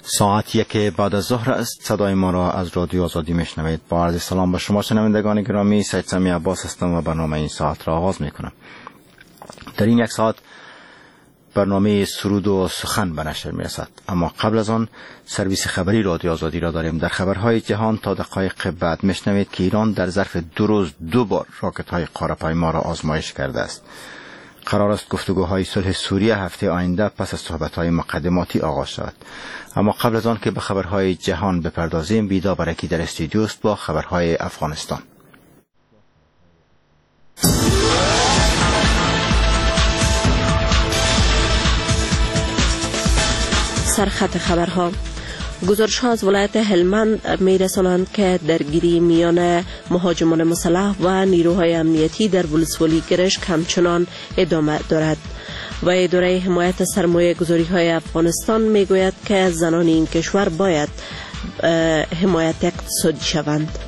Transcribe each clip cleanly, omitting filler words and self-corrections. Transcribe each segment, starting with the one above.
ساعت 1 بعد از ظهر است. صدای ما را از رادیو آزادی میشنوید. با عرض سلام به شما شنوندگان گرامی، سید سمی عباس هستم و برنامه این ساعت را آغاز میکنم. در این یک ساعت برنامه سرود و سخن به نشر میرسد، اما قبل از آن سرویس خبری رادیو آزادی را داریم. در خبرهای جهان تا دقایق بعد میشنوید که ایران در ظرف 2 روز 2 بار راکت های قاره‌پیما را آزمایش کرده است. قرار است گفتگوهای صلح سوریه هفته آینده پس از صحبت‌های مقدماتی آغاز شود. اما قبل از آن که به خبرهای جهان بپردازیم، بیدا برکی در استودیو است با خبرهای افغانستان. سرخط خبرها. گزارش‌ها از ولایت هلمند می‌رسانند که درگیری میان مهاجمان مسلح و نیروهای امنیتی در ولسوالی گرشک همچنان ادامه دارد و اداره حمایت سرمایه گذاری‌های افغانستان می‌گوید که زنان این کشور باید حمایت اقتصادی شوند.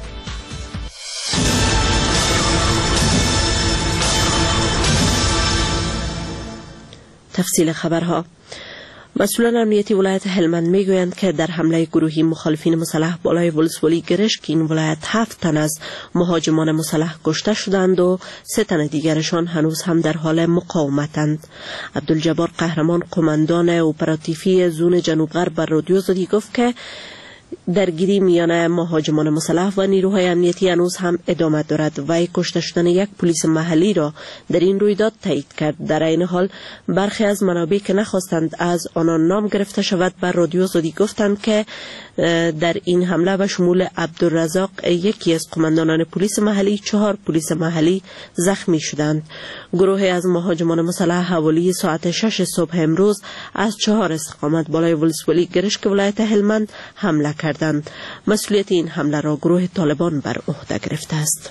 تفصیل خبرها. مسئولان امنیتی ولایت هلمند میگویند که در حمله گروهی مخالفین مسلح بالای ولسوالی گرشک این ولایت 7 تن از مهاجمان مسلح کشته شدند و 3 تن دیگرشان هنوز هم در حال مقاومتند. عبدالجبار قهرمان، قماندان اپراتیفی زون جنوب غرب بر رادیو آزادی گفت که درگیری میان مهاجمان مسلح و نیروهای امنیتی هنوز هم ادامه دارد و کشته شدن یک پلیس محلی را در این رویداد تایید کرد. در این حال برخی از منابع که نخواستند از آنان نام گرفته شود بر رادیو آزادی گفتند که در این حمله به شمول عبدالرزاق یکی از قماندانان پلیس محلی 4 پلیس محلی زخمی شدند. گروهی از مهاجمان مسلح حوالی ساعت 6 صبح امروز از 4 استقامت بالای ولسوالی گرشک ولایت هلمند حمله کردند. مسئولیت این حمله را گروه طالبان بر عهده گرفته است.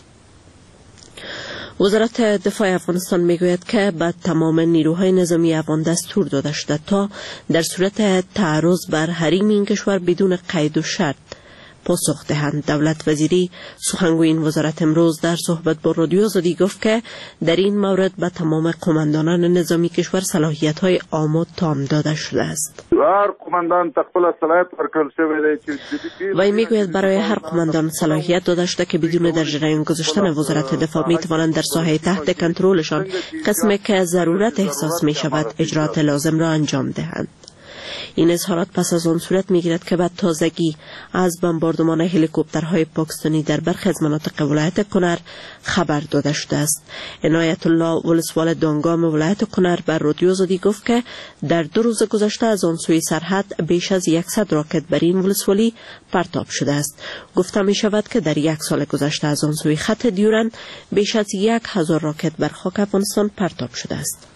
وزارت دفاع افغانستان میگوید که به تمام نیروهای نظامی افغان دستور داده شده تا در صورت تعرض بر حریم این کشور بدون قید و شرط پاسخ دهند. دولت وزیری سخنگوی این وزارت امروز در صحبت با رادیو آزادی گفت که در این مورد به تمام قماندانان نظامی کشور صلاحیت‌های عام و تام داده شده است. هر قماندان خپل صلاحیت ورکړل شوی دی و میگوید برای هر قماندان صلاحیت داده شده که بدون در جریان گذاشتن وزارت دفاع میتوانند در ساحه تحت کنترلشان قسمی که ضرورت احساس می شود اجرات لازم را انجام دهند. این اظهارات پس از آن صورت میگیرد که به تازگی از بمباردمان هلیکوپترهای پاکستانی در برخی از مناطق ولایت کنر خبر داده شده است. عنایت الله ولسوال دانگام ولایت کنر بر رادیو آزادی گفت که در 2 روز گذشته از آن سوی سرحد بیش از 100 راکت بر این ولسوالی پرتاب شده است. گفته می شود که در 1 سال گذشته از آن سوی خط دیورند بیش از 1000 راکت بر خاک افغانستان پرتاب شده است.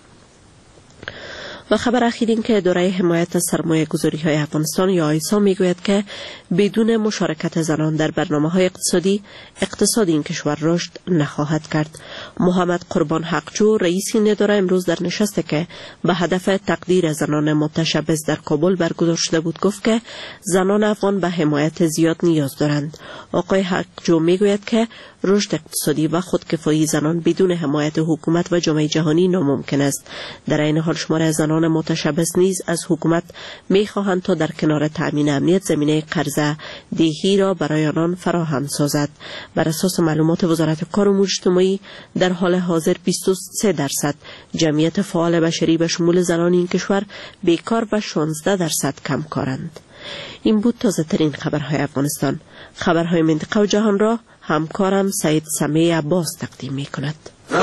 و خبر اخیر این که اداره حمایت سرمایه گذاری های افغانستان یا آیسا میگوید که بدون مشارکت زنان در برنامه های اقتصاد این کشور رشد نخواهد کرد. محمد قربان حقجو رئیس این اداره امروز در نشستی که به هدف تقدیر زنان متشبث در کابل برگزار شده بود گفت که زنان افغان به حمایت زیاد نیاز دارند. آقای حقجو میگوید که رشد اقتصادی و خودکفایی زنان بدون حمایت حکومت و جامعه جهانی ناممکن است. در این حال شمار زنان متشبث نیز از حکومت می‌خواهند تا در کنار تأمین امنیت زمینه قرضه دهی را برای آنان فراهم سازد. بر اساس معلومات وزارت کار امور اجتماعی در حال حاضر 23% جمعیت فعال بشری به شمول زنان این کشور بیکار و 16% کمکارند. این بود تازه ترین خبرهای افغانستان. خبرهای منطقه و جهان را همکارم سید سمی عباس تقدیم می کند.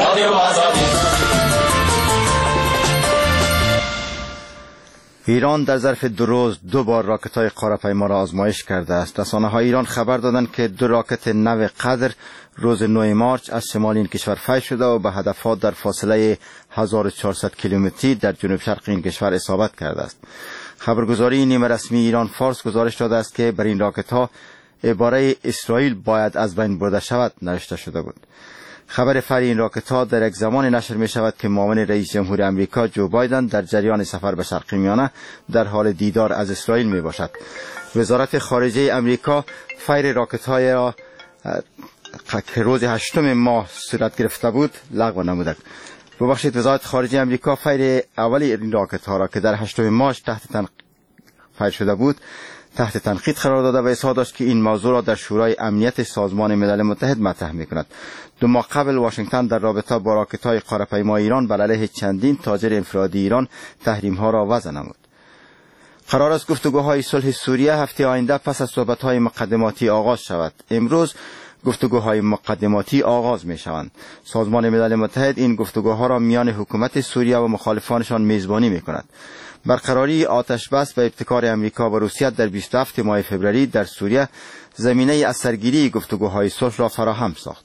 ایران در ظرف 2 روز 2 بار راکت‌های قاره‌پیما را آزمایش کرده است. رسانه‌های ایران خبر دادند که 2 راکت نو قدر روز 9 مارچ از شمال این کشور فیض شده و به هدفات در فاصله 1400 کیلومتری در جنوب شرق این کشور اصابت کرده است. خبرگزاری نیمه رسمی ایران فارس گزارش داده است که بر این راکت‌ها عباره اسرائیل باید از بین برده شود نوشته شده بود. خبر فر این راکت‌ها در یک زمان نشر می شود که معاون رئیس جمهور امریکا جو بایدن در جریان سفر به شرق میانه در حال دیدار از اسرائیل می باشد. وزارت خارجه امریکا فیر راکت‌های را که روز 8 ماه صورت گرفته بود لغو نموده. ببخشید، وزارت خارجه امریکا فیر اولی این راکت‌ها را که در 8 مارچ تحت فیر شده بود تحت تنقید قرار داده و اظهار داشت که این موضوع را در شورای امنیت سازمان ملل متحد مطرح می‌کند. 2 ماه قبل واشنگتن در رابطه با راکت‌های قاره‌پیمای ایران بر علیه چندین تاجر انفرادی ایران تحریم‌ها را وضع نمود. قرار است گفتگوهای صلح سوریه هفته آینده پس از صحبت‌های مقدماتی آغاز شود. امروز گفتگوهای مقدماتی آغاز می شوند. سازمان ملل متحد این گفتگوها را میان حکومت سوریه و مخالفانشان میزبانی می کند. برقراری آتش بس به ابتکار امریکا و روسیه در 27 ماه فوریه در سوریه زمینه اثرگیری گفتگوهای صلح را فراهم ساخت.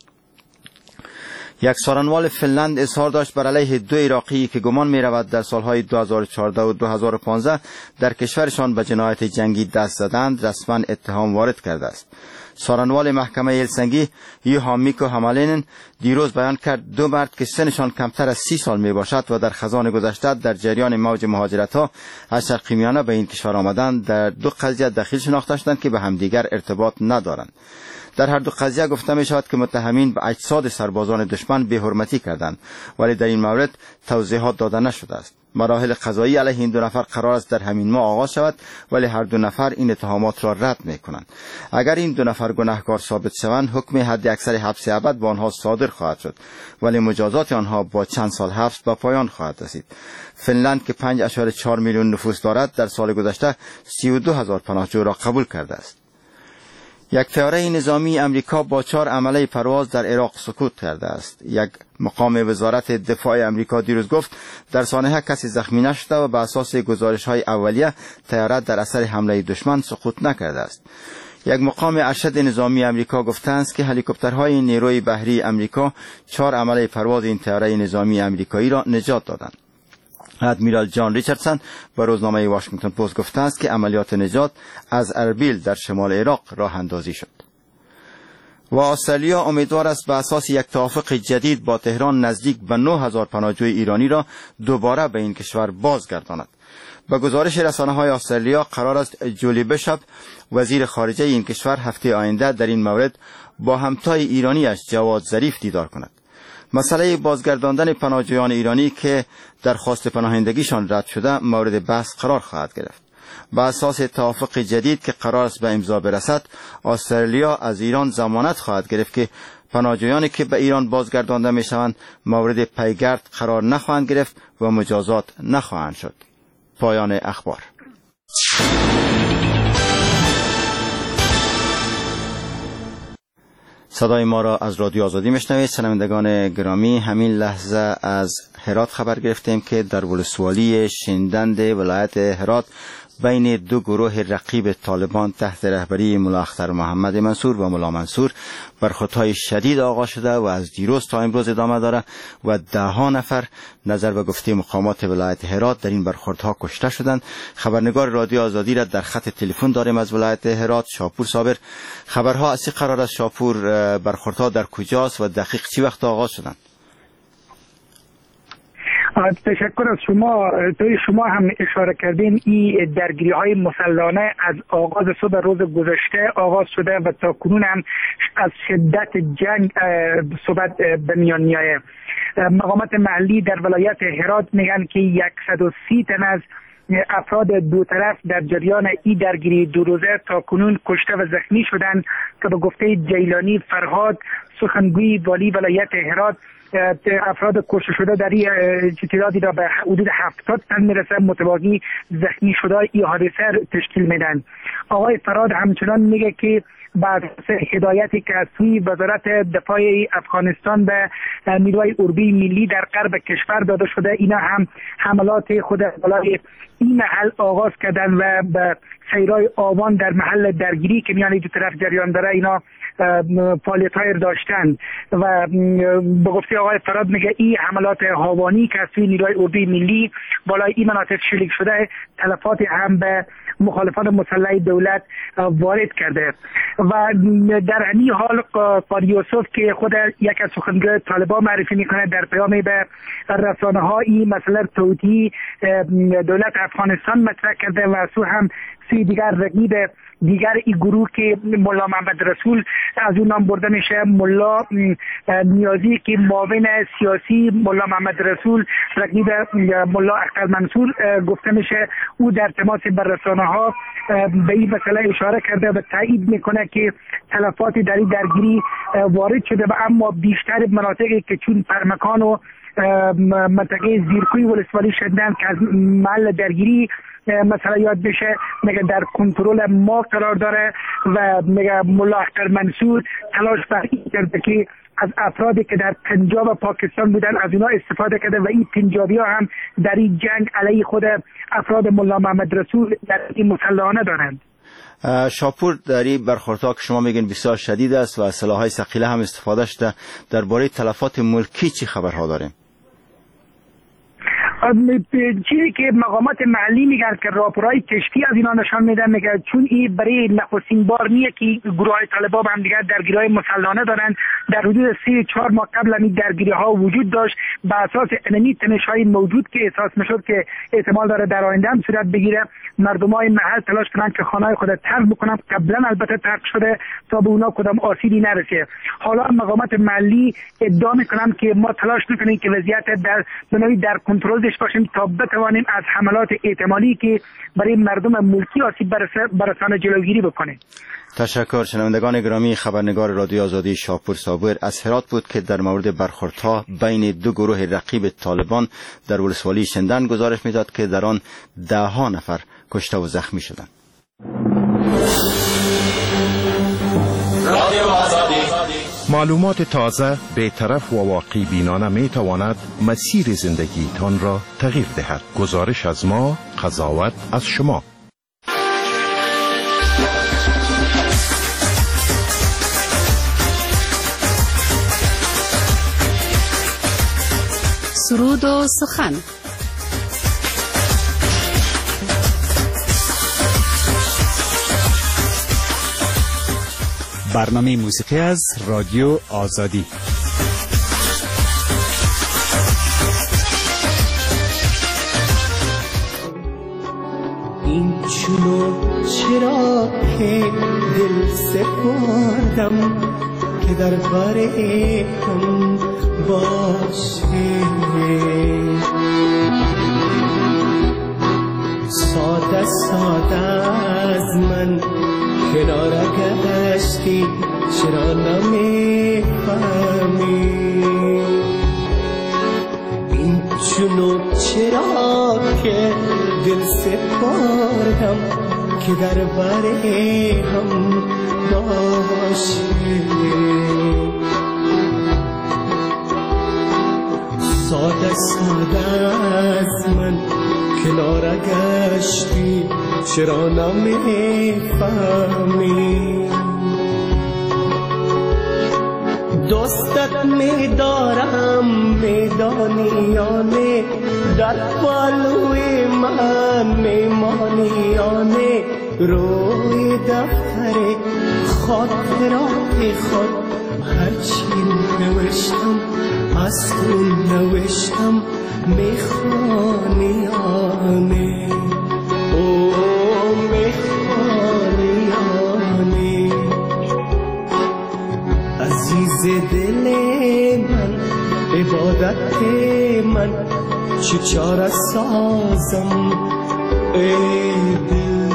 یک سارنوال فنلند اظهار داشت بر علیه 2 عراقی که گمان می رود در سالهای 2014 و 2015 در کشورشان به جنایت جنگی دست زدند رسما اتهام وارد کرده است. سارنوال محکمه هلسینکی یوهامیکو همالینن دیروز بیان کرد 2 مرد که سنشان کمتر از 30 سال می باشد و در خزان گذشته در جریان موج مهاجرت‌ها از شرق میانه به این کشور آمدند در 2 قضیه دخیل شناخته شدند که به همدیگر ارتباط ندارند. در هر 2 قضیه گفته می شود که متهمین به اجساد سربازان دشمن بی‌حرمتی کردند، ولی در این مورد توضیحات داده نشده است. مراحل قضایی علیه این 2 نفر قرار است در همین ماه آغاز شود، ولی هر 2 نفر این اتهامات را رد می کنند. اگر این 2 نفر گناهکار ثابت شوند حکم حد اکثر حبس ابد به آنها صادر خواهد شد، ولی مجازات آنها با چند سال حبس به پایان خواهد رسید. فنلند که 5.4 میلیون نفوس دارد در سال گذشته 32,000 پناهجو را قبول کرده است. یک طیاره نظامی امریکا با 4 عمله پرواز در عراق سقوط کرده است. یک مقام وزارت دفاع امریکا دیروز گفت در سانحه کسی زخمی نشده و بر اساس گزارش‌های اولیه طیاره در اثر حمله دشمن سقوط نکرده است. یک مقام ارشد نظامی امریکا گفته است که هلیکوپترهای نیروی بحری امریکا 4 عمله پرواز این طیاره نظامی امریکایی را نجات دادند. ادمیرال جان ریچاردسون به روزنامه واشنگتن پست گفته است که عملیات نجات از اربیل در شمال عراق راه اندازی شد. و استرالیا امیدوار است به اساس یک توافق جدید با تهران نزدیک به 9,000 پناهجوی ایرانی را دوباره به این کشور بازگرداند. به گزارش رسانه‌های استرالیا قرار است جولی بشاپ وزیر خارجه این کشور هفته آینده در این مورد با همتای ایرانیش جواد ظریف دیدار کند. مسئله بازگرداندن پناهجویان ایرانی که درخواست پناهندگیشان رد شده مورد بحث قرار خواهد گرفت. به اساس توافق جدید که قرار است به امضا برسد، استرالیا از ایران ضمانت خواهد گرفت که پناهجویانی که به ایران بازگردانده میشوند مورد پیگرد قرار نخواهند گرفت و مجازات نخواهند شد. پایان اخبار. صدای ما را از رادیو آزادی میشنوید. شنوندگان گرامی، همین لحظه از هرات خبر گرفتیم که در ولسوالی شندند ولایت هرات بین 2 گروه رقیب طالبان تحت رهبری ملا اختر محمد منصور و ملا منصور برخوردهای شدید آغاز شده و از دیروز تا امروز ادامه داره و 10 نفر نظر به گفته مقامات ولایت هرات در این برخوردها کشته شدند. خبرنگار رادیو آزادی را در خط تلفن داریم از ولایت هرات، شاپور صابر. خبرها از قرار است شاپور برخوردها در کجاست و دقیق چی وقت آغاز شدند؟ تشکر از شما. توی شما هم اشاره کردین این درگیری های مسلحانه از آغاز صبح روز گذشته آغاز شده و تا کنون هم از شدت جنگ صحبت به میان میآید. مقامات محلی در ولایت هرات میگن که 130 تن از افراد 2 طرف در جریان این درگیری 2 روزه تا کنون کشته و زخمی شدند که به گفته جیلانی فرهاد سخنگوی والی ولایت هرات افراد کشته شده در این تعدادی را به حدود 70 تن میرسه، متوالی زخمی شده این حادثه تشکیل میدن. آقای فرهاد همچنان میگه که بعد از هدایتی که از سوی وزارت دفاع افغانستان به نیروهای اردوی ملی در غرب کشور داده شده، اینا هم حملات خود بالای این محل آغاز کردن و به سیرای آوان در محل درگیری که میان 2 طرف جریان داره اینا فعالیت‌های داشتن و به گفته آقای فراد میگه این حملات هاوانی که از سوی نیروهای اردوی ملی بالای این مناطق شلیک شده تلفات هم به مخالفان مسلح دولت وارد کرده. و در همین حال قاری یوسف که خود یک از سخنگوی طالبان معرفی میکنه در پیامی به رسانه ها این مسئله توطئه دولت افغانستان مطرح کرده و سو هم 3 های دیگر رقیب دیگر این گروه که ملا محمد رسول از اون نام برده میشه، ملا نیازی که معاون سیاسی ملا محمد رسول رقیب ملا اختر منصور گفته میشه، او در تماس با رسانه‌ها به این مسئله اشاره کرده و تایید میکنه که تلفاتی در این درگیری وارد شده و اما بیشتر مناطقی که چون پرمکان و منطقه زیرکوی ولسوالی شدن که از محل درگیری مثلا یاد بشه میگه در کنترل ما قرار داره و میگه ملا اختر منصور تلاش بر این کرده که از افرادی که در پنجاب و پاکستان بودن از اونا استفاده کرده و این پنجابی ها هم در این جنگ علیه خود افراد ملا محمد رسول در این مسلحانه دارند. شاپور در این برخوردها که شما میگین بسیار شدید است و از سلاح‌های ثقیله هم استفاده شده، درباره تلفات ملکی چی خبرها داریم؟ چیزی که مقامات محلی میگن که راپورهای کشفی از اینا نشان میدن، میگه چون این برای نخستین بار نیه که گروه های طالبان هم دیگر درگیری های مسلحانه دارن. در حدود 3-4 ماه قبل این درگیری ها وجود داشت. به اساس انمی تنش های موجود که احساس میشد که احتمال داره در آینده هم صورت بگیره، مردم های محل تلاش کنن که خانه های خود ترک بکنن. قبلا البته ترک شده تا به اونا کدام آسیبی نرسه. حالا مقامات محلی ادعا میکنن که ما تلاش میکنیم که وضعیت در کنترل باشیم تا بتوانیم از حملات احتمالی که برای مردم ملکی آسیب برسانه جلوگیری بکنیم. تشکر. شنوندگان گرامی، خبرنگار رادیو آزادی شاپور صابر از هرات بود که در مورد برخوردها بین دو گروه رقیب طالبان در ولسوالی شندن گزارش میداد که در آن 10 نفر کشته و زخمی شدند. معلومات تازه، بی‌طرف و واقعی بینانه می تواند مسیر زندگی تان را تغییر دهد. گزارش از ما، قضاوت از شما. سرود و سخن. برنامه موسیقی از رادیو آزادی. این چونو چرا که دل سپردم که در باره هم باشه، ساده ساده از من کنار گشتی، چرا نمیفهمی این چونو چرا که دل سپردم که در بره هم باشه، ساده ساده از من کنار گشتی، چرا نمیفهمی دوستت میدارم میدانی یا نه، در بالوی من میمانی یا نه، روی دفتر خاطرات خود هرچی نوشتم از اون نوشتم میخوانی یا نه، او میخوانی یا نه. عزیز دل من، عبادت من، چه چاره سازم ای دل،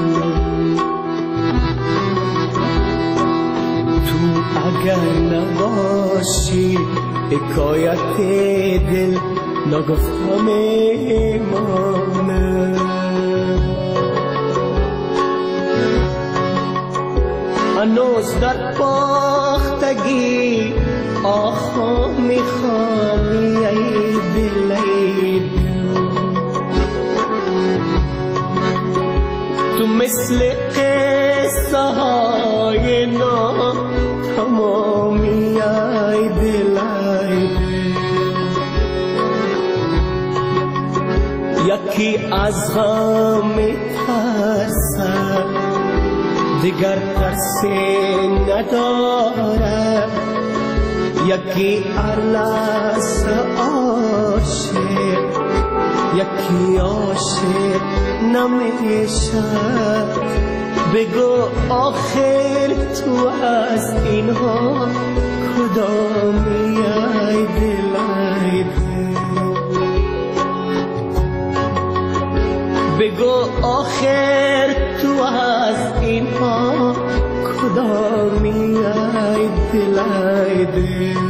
تو اگر نباشی حکایت دل نگفته میمانه. هنوز در باختگی آخا میخوامی ای دل ای دل، تو مثل قصه های ناتمامی ای دل ای دل. یکی از غم میترسد دیگر ترسی نداره، یکی هر لحظه عاشق، یکی عاشق نمیشد. بگو آخر تو از اینها کدامی ای دل ای دل. بگو آخر تو از اینها کدامی ای دل ای دل.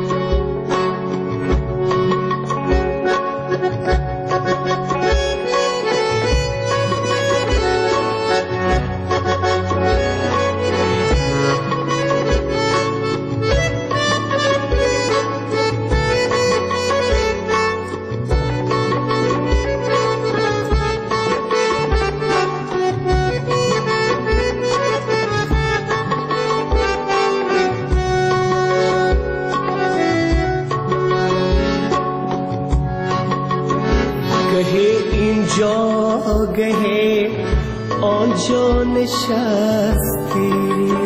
گه آنجا نشستی،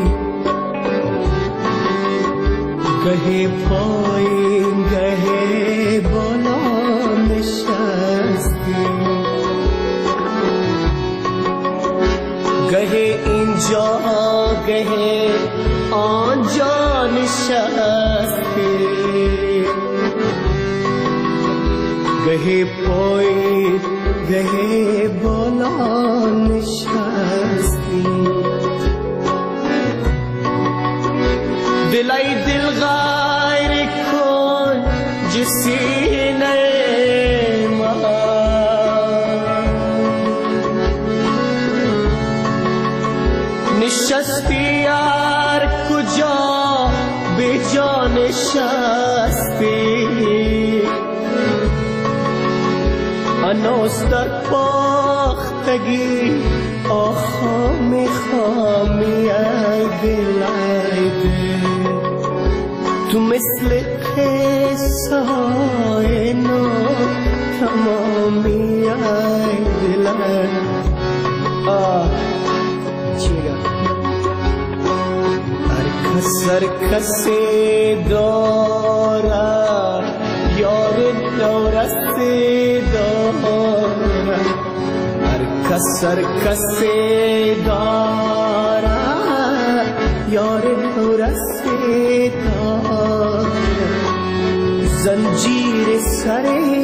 گه پایین گه بالا نشستی، گه اینجا گه آنجا نشستی، گه پایین گه بالا نشستی. دلای دل غیر کن جسینه من، نشستی هر کجا به جا نشستی، هنوز در پاختگی آخا میخوامی ای دل ای دل. تو مثل قصه های نو تمامی ای دل ای چیگه. هر کسی داره یار دورستی داره، هر کسی داره یار دورستی داره. زنجیر سر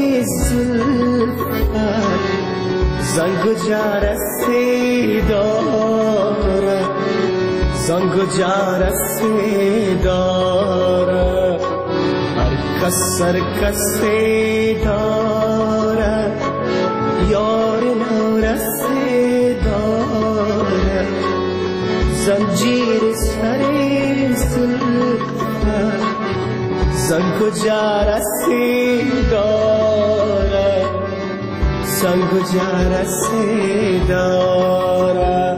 زلفت زنگ و جرسی داره، زنگ و جرسی داره. هر کسی داره یار نورسی داره، زنجیر سر زلفت زنگ و جرسی داره، زنگ و جرسی داره.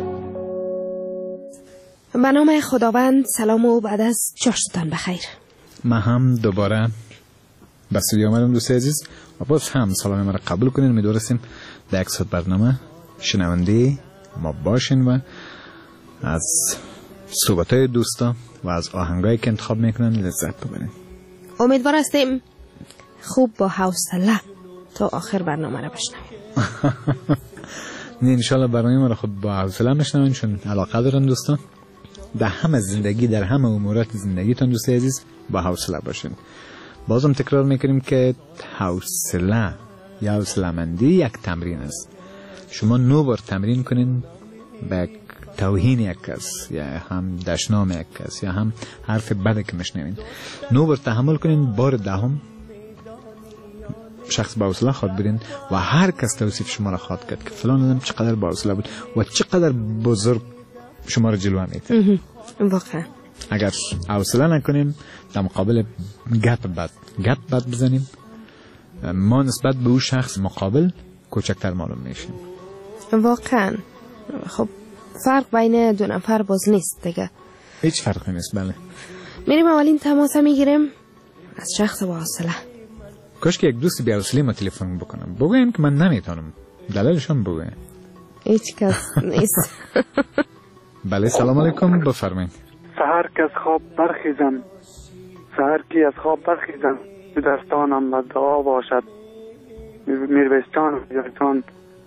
به نام خداوند. سلام و بعد از چاشتان بخیر. من هم دوباره به استودیو آمدم دوست عزیز و باز هم سلام ما را قبول کنین. امیدواریم در یک ساعت برنامه شنونده ما باشین و از صحبت‌های دوستا و از آهنگایی که انتخاب میکنن لذت ببرین. امیدوار هستیم خوب با حوصله تا آخر برنامه را بشنویم. نه انشالله برنامه ما را خود با حوصله میشنوین، چون علاقه دارن دوستان در همه زندگی، در همه امورات زندگیتون دوست عزیز با حوصله باشین. بازم تکرار میکنیم که حوصله یا حوصله‌مندی یک تمرین است. شما 9 بار تمرین کنین به توهین یک کس یا هم دشنام یک کس یا هم حرف بد که میشنوین، 9 بار تحمل کنین، بار دهم شخص با حوصله خواد برین و هر کس توصیف شما را خواد کرد که فلان آدم چقدر با حوصله بود و چقدر بزرگ شما را جلوه میده. واقعا اگر حوصله نکنیم در مقابل گپ بد بزنیم، ما نسبت به اون شخص مقابل کوچکتر معلوم میشیم. واقعا خب فرق بین دو نفر باز نیست دیگه، هیچ فرقی نیست. بله میریم اولین تماس میگیریم از شخص با حوصله. کاش که یک دوستی بی حوصله ما تلفن بکنم بگویم که من نمیتونم، دلیلشون بگویم. هیچ کس نیست. بله سلام علیکم، بفرمایید. سحر که از خواب برخیزم، سحر که از خواب برخیزم، به دستانم و دعا باشد. میربستان یارتان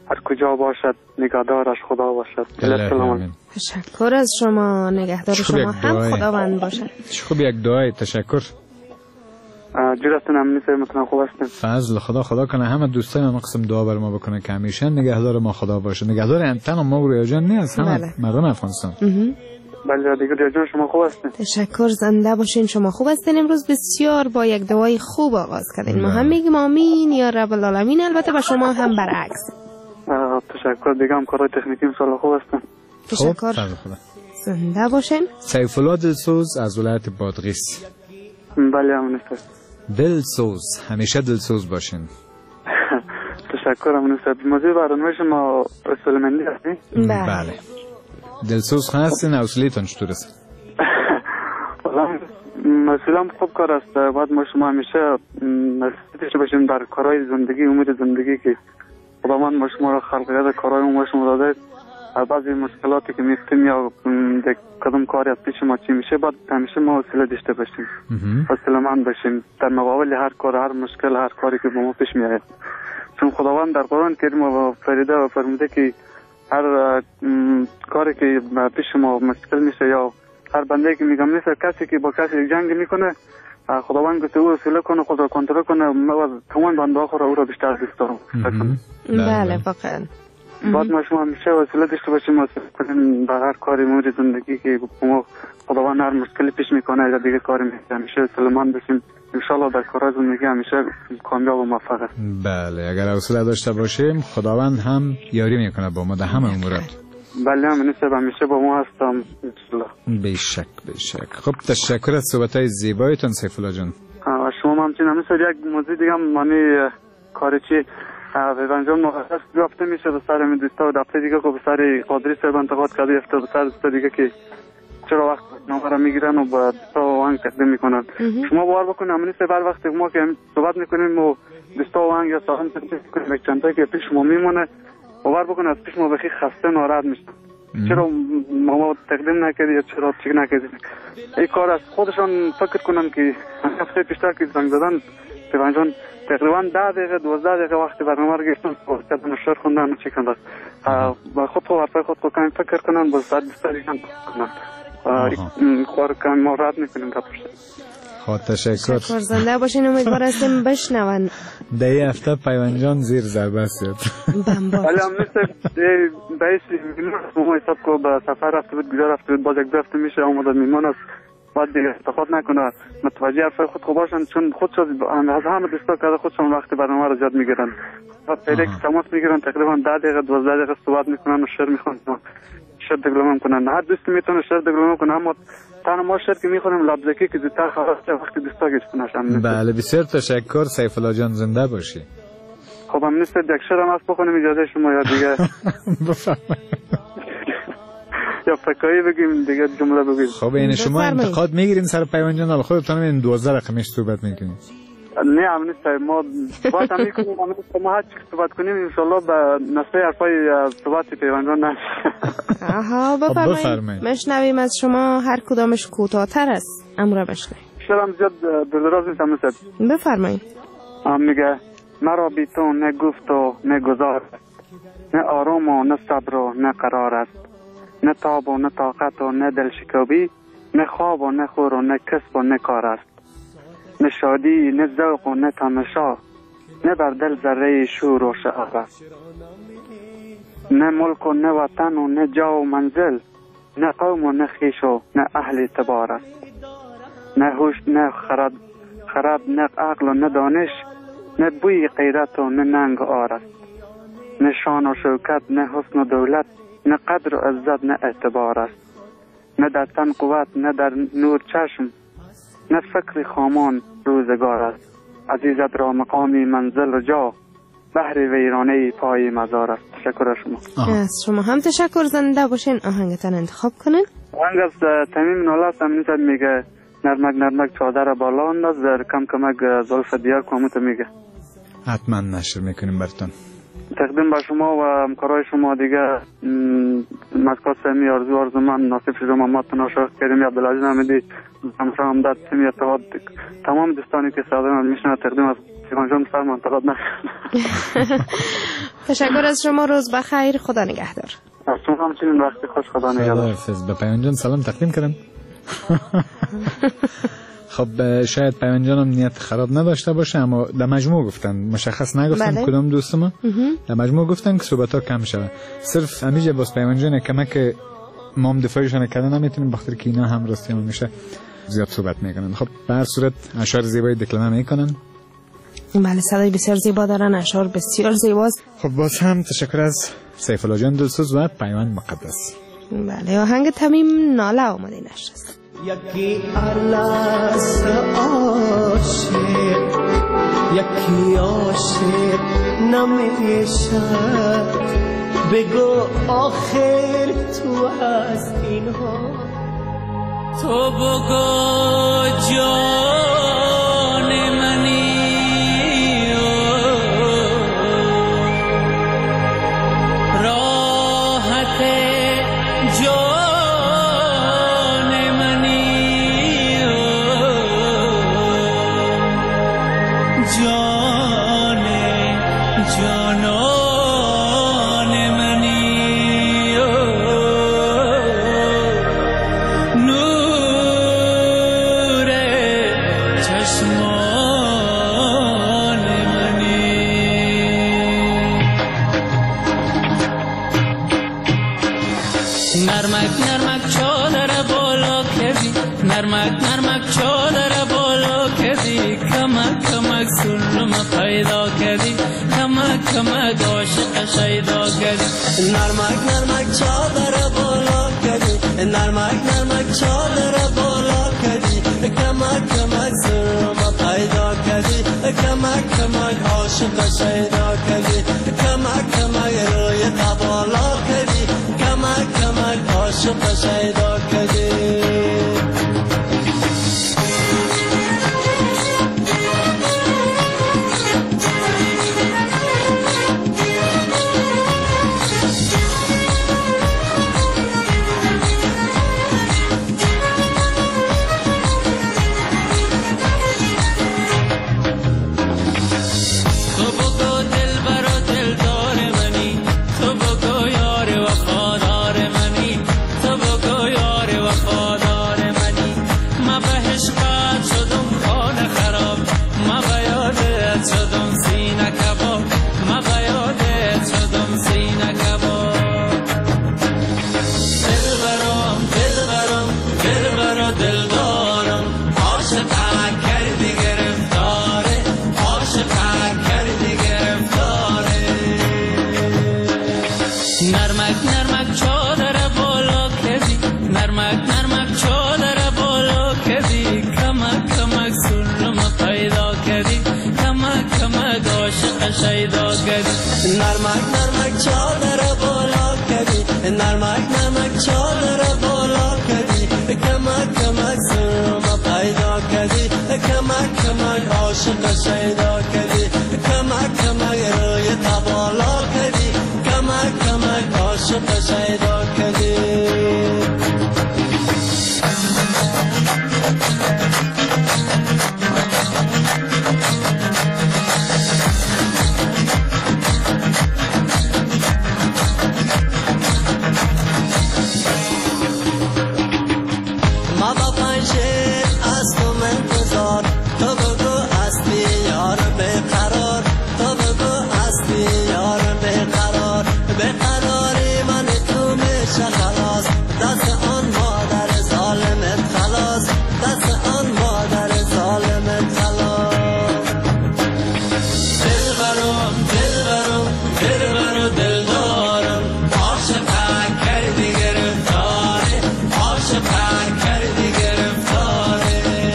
هر کجا باشد نگهدارش خدا باشد. تشکر از شما. نگهدار شما هم خداوند باشد. خوب یک دعای تشکر. جورتون هم نیست مثلا خوب هستن. فضل خدا کنه همه دوستای ما قسم دعا بر ما بکنه که همیشه نگهدار ما خدا باشه. نگهدار انتن ما و رویا جان نیست، همه مردم افغانستان. بله دیگه رویا جان شما خوب هستین؟ تشکر، زنده باشین. شما خوب هستین؟ امروز بسیار با یک دعای خوب آغاز کردین. ما هم میگیم آمین یا رب العالمین. البته با شما هم برعکس. تشکر. دیگه هم کارهای تکنیکی ان خوب هستن. تشکر. زنده باشین. سیف الله دلسوز از ولایت بادغیس. بله امنیستر. دلسوز، همیشه دلسوز باشین. تشکر امنیستر. موضوع برنامه شما رسولمندی هستی؟ بله. دلسوز هستین، حوصله‌تون چطور است؟ مسئولم خوب کار است. باید ما شما همیشه نصیحت باشیم در کارهای زندگی، امور زندگی که خداوند ما شما را خلق کرده، کارهای ما شما داده. بعضی مشکلاتی که میفتیم یا کدام کاری از پیش ما چی میشه، باید همیشه ما حوصله داشته باشیم، حوصله‌مند باشیم در مقابل هر کار، هر مشکل، هر کاری که به ما پیش میاد. چون خداوند در قرآن کریم فریده و فرموده که هر کاری که پیش ما مشکل میشه یا هر بنده که میگم نیست، کسی که با کسی جنگ میکنه خداوند گفته او حوصله کنه، خود را کنترل کنه، ما تمام بنده ها او را بیشتر دوست دارم. بله واقعا. باید ما شما همیشه حوصله داشته باشیم، حوصله کنیم به هر کاری مورد زندگی که ما خداوند هر مشکلی پیش میکنه یا دیگه کاری میکنه، همیشه حوصله‌مند باشیم. ان شاء الله در کارهای زندگی همیشه کامیاب و موفق است. بله اگر حوصله داشته باشیم خداوند هم یاری میکنه با ما در همه امورات. بله همیشه با ما هستم ان شاء الله. بیشک. خب تشکر از صحبت‌های زیبایتون سیف الله جان. شما همچنین یک موضوع دیگه هم معنی کارچی انجام مقدس گفته میشه به سر دوستا و دفعه دیگه که به سر قادری صاحب انتقاد کرده افته به سر دوستا دیگه که چرا وقت نامه را میگیرن و با دوستا آهنگ تقدیم میکنن. شما باور بکنید امنی صاحب هر وقت ما که صحبت میکنیم و دوستا آهنگ یا ساخن تقدیم میکنیم یک چند تا که پیش ما میمونه، باور بکنید از پیش ما بخی خسته ناراحت میشه. چرا ما تقدیم نکردی یا چرا چیک نکردی؟ این کار از خودشان فکر کنن که هفته پیشتر که زنگ زدن پیوانجان تقریبا 10 دقیقه 12 دقیقه وقتی برنامه رو گرفتن صحبت نشر خوندن و چی کردن. با خود حرفای خود کم فکر کنن، با صد بیشتری کنن. کار کم ما رد میکنیم خود تشکر. زنده باشین. امیدوار هستیم بشنون. در این هفته پیوانجان زیر ضربه شد. ولی هم نیست بیشی ما حساب که به سفر رفته بود، گذار رفته بود، باز یک هفته میشه آمده میمان است. باید دیگه استفاد نکنه، متوجه حرفای خود خوب باشن، چون خودشون از همه دوستا که خودشون وقتی برنامه رو زیاد میگیرن و پیدا که تماس میگیرن تقریبا 10 دقیقه 12 دقیقه صحبت میکنن و شعر میخونن، شعر دگلمه میکنن. هر دوستی میتونه شعر دگلمه کنه، اما تنها ما شعر که میخونیم لبزکی که زودتر خلاص وقتی دوستا گشتنش. بله بسیار تشکر سیف الله جان، زنده باشی. خب هم نیست یک شعر هم هست بخونیم اجازه شما یا دیگه یا فکایی بگیم دیگه جمله بگیم. خب این شما انتقاد میگیرین سر پیمان جان، حالا خودتون این 12 رقمش صحبت میکنین. نه هم نیست، ما باید هم میکنیم، ما هر چی صحبت کنیم انشالله به نصفه حرفای صحبت پیمان جان نشه. آها بفرمایید مشنویم از شما، هر کدامش کوتاه‌تر است امر بشنویم. شرم زیاد دراز نیست هم نیست. بفرمایید. میگه مرا بی تو نه گفت و نه گذار، نه آرام و نه صبر و نه قرار است، نه تاب و نه طاقت و نه دل شکابی، نه خواب و نه خور و نه کسب و نه کار است، نه شادی نه ذوق و نه تماشا، نه بر دل ذره شور و شعف است، نه ملک و نه وطن و نه جا و منزل، نه قوم و نه خویش و نه اهل اعتبار است، نه هوش نه خرد نه عقل و نه دانش، نه بوی غیرت و نه ننگ آر است، نه شان و شوکت نه حسن و دولت، نه قدر و عزت نه اعتبار است، نه در تن قوت نه در نور چشم، نه فکر خامان روزگار است، عزیزت را مقامی منزل و جا، بحر ویرانه پای مزار است. تشکر از شما. از شما هم تشکر. زنده باشین. آهنگتان انتخاب کنین. آهنگ از تمیم نولست هم نیست، میگه نرمک نرمک چادر بالا انداز، کم کمک زلف دیار کاموت میگه. حتما نشر میکنیم براتون. تقدیم به شما و همکارای شما دیگه، مسکات سمی آرزو من ناصف شما محمد ناشر کریمی عبدالعزیز احمدی همسر همداد سمی اتحاد، تمام دوستانی که صدای من میشنن تقدیم از سیمان جان سر منطقه نکنه. تشکر از شما، روز بخیر، خدا نگهدار. از شما همچنین وقتی خوش، خدا نگهدار. به پیمان جان سلام تقدیم کردم. خب شاید پیمان جانم نیت خراب نداشته باشه، اما در مجموع گفتن، مشخص نگفتن کدام دوست ما، در مجموع گفتن که صحبت ها کم شود. صرف همیشه باز پیمان جان کمک ما هم دفاعشان کردن نمیتونیم، بخاطر که اینا هم راستی هم میشه زیاد صحبت میکنن. خب به هر صورت اشعار زیبایی دکلمه میکنن. بله، صدای بسیار زیبا دارن، اشعار بسیار زیباست. خب باز هم تشکر از سیف الله جان دلسوز و پیمان مقدس. بله، آهنگ تمیم ناله آماده نشست. یکی ارلست عاشق، یکی عاشق نمیشه، بگو آخر تو از اینها، تو بگو جان منی، راحت جان منی، جان جانان منی، نور چشمان منی. نرمک نرمک چادر بالا کردی، نرمک نرمک چادر بالا کردی، کمک کمک سلم پیدا کردی، کمک کمک عاشق شیدا کردی. نرمک نرمک چادر بالا کردی، نرمک نرمک چادر بالا کردی، کمک کمک سلم پیدا کردی، کمک کمک عاشق شیدا کردی، کمک کمک روی بالا کردی، کمک کمک عاشق شیدا کردی. نرمک نرمک چادر بالا کردی، نرمک نرمک چادر بالا کردی، کمک کمک سلم پیدا کردی، کمک کمک عاشق شیدا کردی. نرمک نرمک چادر بالا کردی، نرمک نرمک چادر بالا کردی، کمک کمک سلم پیدا کردی، کمک کمک عاشق شیدا کردی، کمک کمک روی بالا کردی، کمک کمک عاشق شیدا کردی. ما با پنجه از تو منتظار، تو بگو هستی یار بیقرار، تو بگو هستی یار بیقرار، بیقراری من تو میشه خلاص، دست آن مادر ظالمت خلاص، دست آن مادر ظالمت خلاص. دلبرم دلبرم دلبرم دلدارم، عاشقم کردی گرفتاره، عاشقم کردی گرفتاره.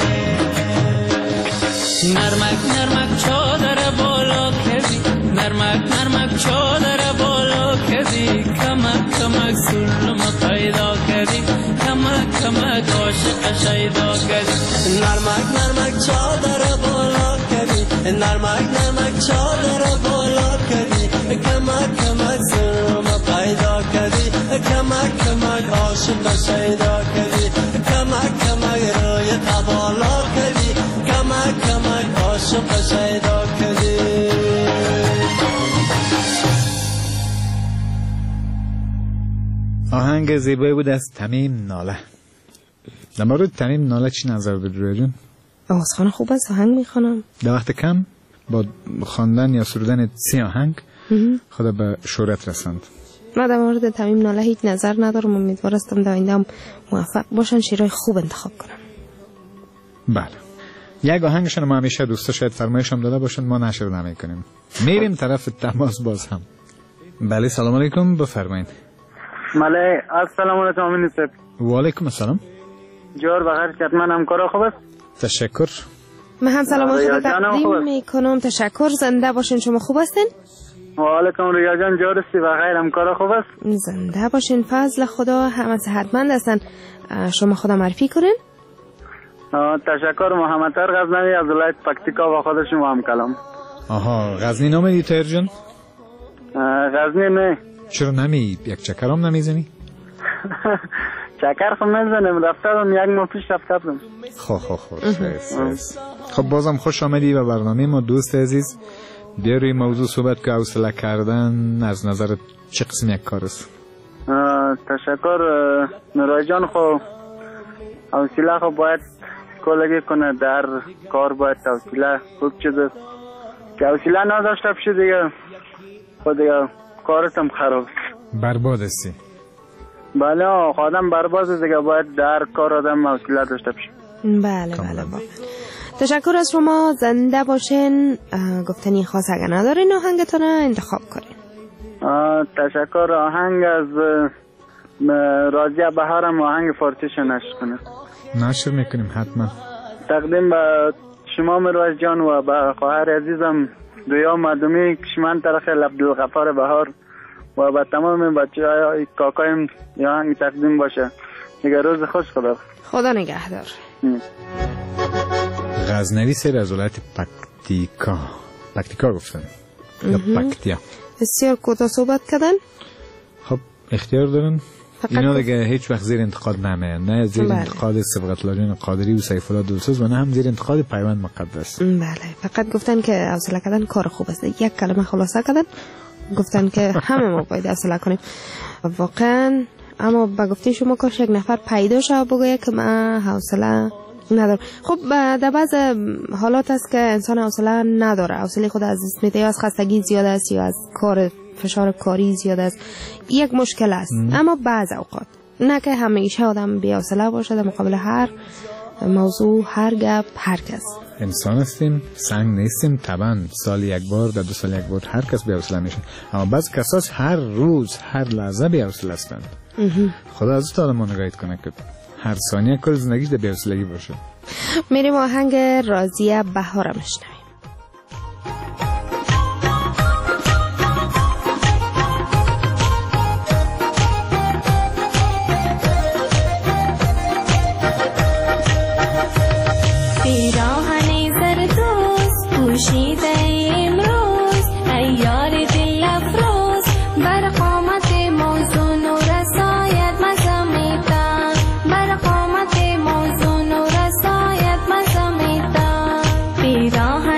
نرمک نرمک چادر بالا کردی، نرمک نرمک چادر بالا کردی، کمک کمک سلم پیدا کردی، کمک کمک عاشق شیدا کردی. نرمک نرمک چادر بالا کردی، نرمک نرمک چادر بالا کردی، کمک کمک سلم پیدا کردی، کمک کمک عاشق شیدا کردی، کمک کمک روی بالا کردی، کمک کمک عاشق شیدا کردی. آهنگ زیبایی بود از تمیم ناله. در مورد تمیم ناله چی نظر داری رویا جون؟ آوازخوان خوب است، آهنگ میخوانم. در وقت کم با خواندن یا سرودن 3 آهنگ خود به شهرت رساند. من در مورد تمیم ناله هیچ نظر ندارم. امیدوارم در آینده هم موفق باشن، شعرهای خوب انتخاب کنن. بله، یک آهنگشون ما همیشه دوستا شاید فرمایش هم داده باشن، ما نشر نمی‌کنیم. میریم طرف تماس باز هم. بله سلام علیکم، بفرمایید. بله السلام علیکم امین صاحب. و علیکم السلام. جور بخیر، چطور همکارا خوب است؟ تشکر. من هم سلامات رو تقدیم میکنم. تشکر. زنده باشین. شما خوب هستین؟ و علیکم ریا جان، جور هستی؟ بخیر، همکارا خوب است؟ زنده باشین. فضل خدا، همه صحتمند هستن. شما خدا معرفی کنین. تشکر. محمد تر غزنوی از ولایت پکتیکا و خود شما هم کلام. آها، غزنی نمیدی تر جان؟ غزنی نه. چرا نمی یک چکر هم نمیزنی؟ چکر خب نمیزنم، رفتم یک ماه پیش رفتم. خب بازم خوش آمدی و برنامه ما دوست عزیز. بیا روی موضوع صحبت که حوصله کردن از نظر چه قسم یک کار است؟ تشکر. نورای جان خب حوصله خب باید کلگی کنه، در کار باید حوصله خوب چیز است که حوصله نداشته بشه دیگه خود دیگه کارت هم خراب برباد هستی. بله آدم برباد دیگه، باید در کار آدم حوصله داشته بشه. بله واقعا. تشکر از شما. زنده باشین. گفتنی خاص اگر ندارین آهنگتون انتخاب کنین. تشکر. آهنگ از راضیه بهارم، آهنگ فارسیش نشر کنه. نشر میکنیم حتما. تقدیم به شما مروز جان و به خواهر عزیزم دویا مردمی کشمن طرف عبدالغفار بهار و به تمام بچه های کاکایم یا آهنگ تقدیم باشه دیگه. روز خوش. خدا نگهدار. غزنوی سیر از ولایت پکتیکا گفتن یا پکتیا. بسیار کوتاه صحبت کردن. خب اختیار دارن. اینا دیگه هیچ وقت زیر انتقاد نمیان، نه زیر انتقاد صبغت الله قادری و سیف الله دوستوز و نه هم زیر انتقاد پیوند مقدس. بله، فقط گفتن که حوصله کردن کار خوب است. یک کلمه خلاصه کردن، گفتن که همه ما باید حوصله کنیم واقعا. اما با گفته شما کاش یک نفر پیدا شه بگه که من حوصله ندارم. خب در بعض حالات است که انسان حوصله نداره، حوصله خود از دست میده، یا از خستگی زیاد است یا از کار فشار کاری زیاد است. یک مشکل است. اما بعض اوقات نه که همیشه آدم بی حوصله باشه در مقابل هر موضوع، هر گپ، هر کس. انسان هستیم، سنگ نیستیم. طبعا سال یک بار، در 2 سال یک بار هر کس بی حوصله میشه، اما بعض کساس هر روز، هر لحظه بی حوصله هستند. خدا از تو ما نگاهت کنه که هر ثانیه کل زندگیش در بی حوصلگی باشه. میریم آهنگ راضیه بهار میشنویم. پیراهن زردوست پوشیده امروز، ایار دل افروز، بر قامت موزون و رسایت مزامیدن، بر قامت موزون و رسایت مزامیدن. پیراهن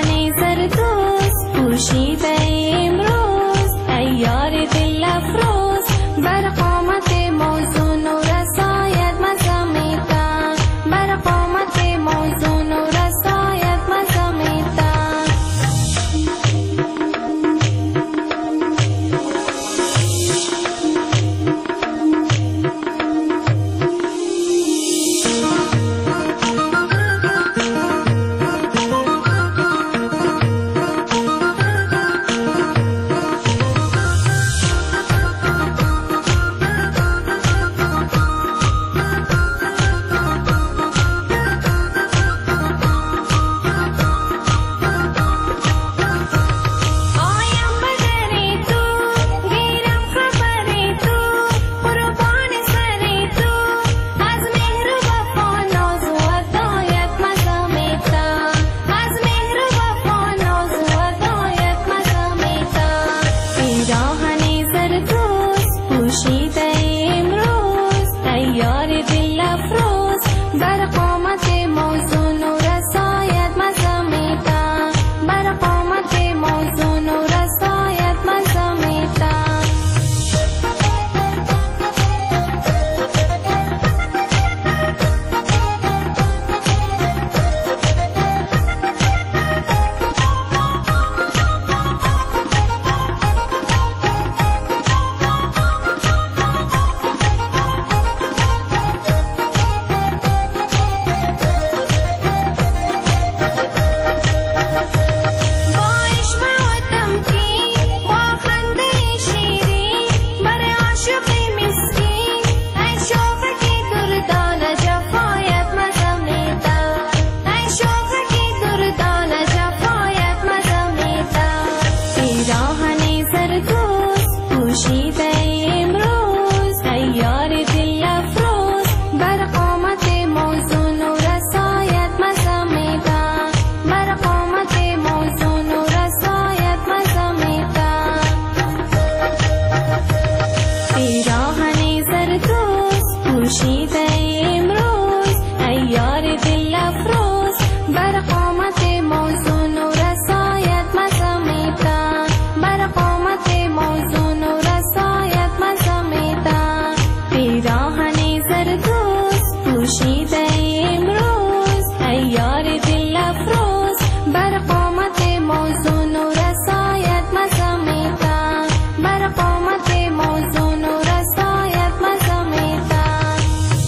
خورشید امروز ای یار دل افروز بر قامت موزون و رسایت مزامیدن بر قامت موزون و رسایت مزامیدن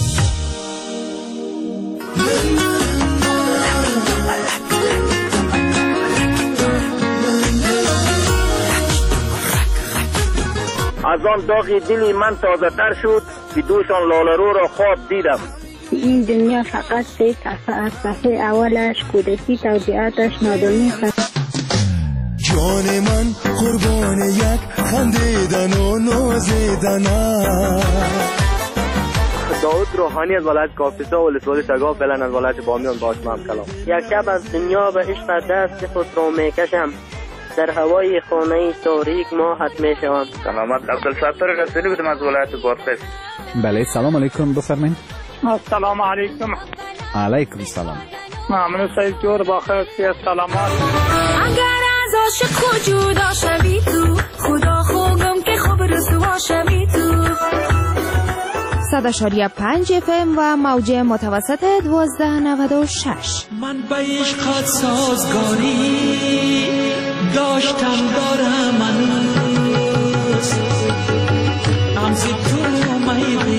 از آن داغ دلی من تازه تر شد که دوشان لالرو را خواب دیدم. این دنیا فقط سه صفحه از صفحه اولش کودکی توضیحاتش نادانی جان من قربان یک خندیدن و نازیدن. داود روحانی از ولایت کاپیسا و ولسوالی سگاه فعلا از ولایت بامیان باشم کلام. یک شب از دنیا به عشق دست خود را میکشم در هوای خانه تاریک ما حت میشوم. سلامت عبدالستار رسولی بودم از ولایت بادغیس. بله سلام علیکم بفرمایید. السلام علیکم. علیکم سلام. ممنون سید جور باخیر سلامات. اگر از عاشق خود جدا شوی تو خدا خوگم که خوب رسوا شوی تو 100.5 FM و موج متوسط 1296. من به عشقت سازگاری داشتم دارم هنوز امز تو میدیاری